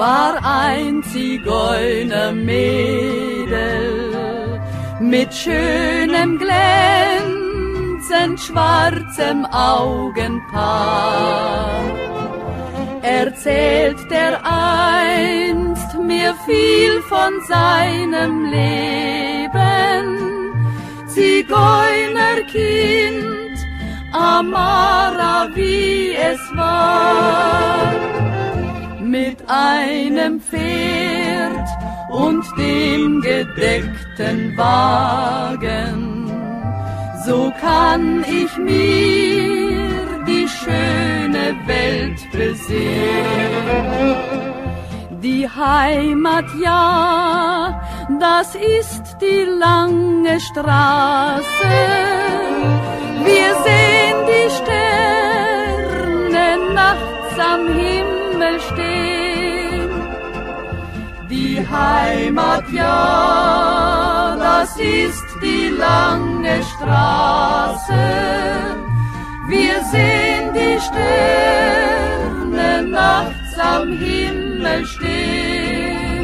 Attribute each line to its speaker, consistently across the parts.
Speaker 1: war ein Zigeunermädel mit schönem glänzend schwarzem Augenpaar. Erzählt der einst mir viel von seinem Leben, Zigeunerkind, Amara, wie es war, mit einem Pferd und dem gedeckten Wagen. So kann ich mir die schöne Welt besehen. Die Heimat, ja, das ist die lange Straße. Wir sehen die Sterne nachts am Himmel stehen. Die Heimat, ja, das ist die lange Straße. Wir sehen die Sterne nachts am Himmel stehen.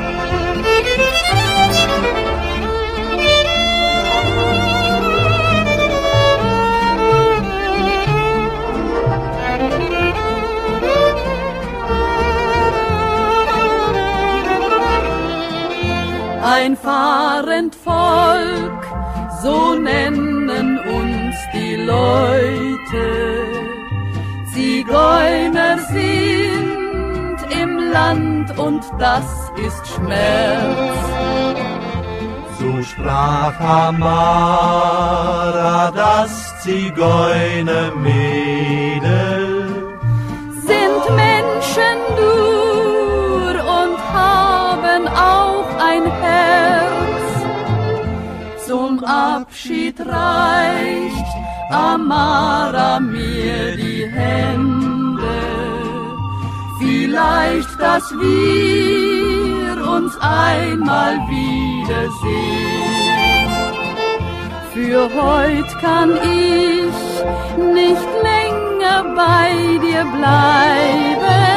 Speaker 1: Ein fahrend Volk, so nennen uns die Leute. Zigeuner sind im Land und das ist Schmerz.
Speaker 2: So sprach Amara, das Zigeunermädel.
Speaker 1: Sind Menschen nur und haben auch ein Herz. Zum Abschied reicht Amara mir die Hände. Vielleicht, dass wir uns einmal wiedersehen. Für heut kann ich nicht länger bei dir bleiben.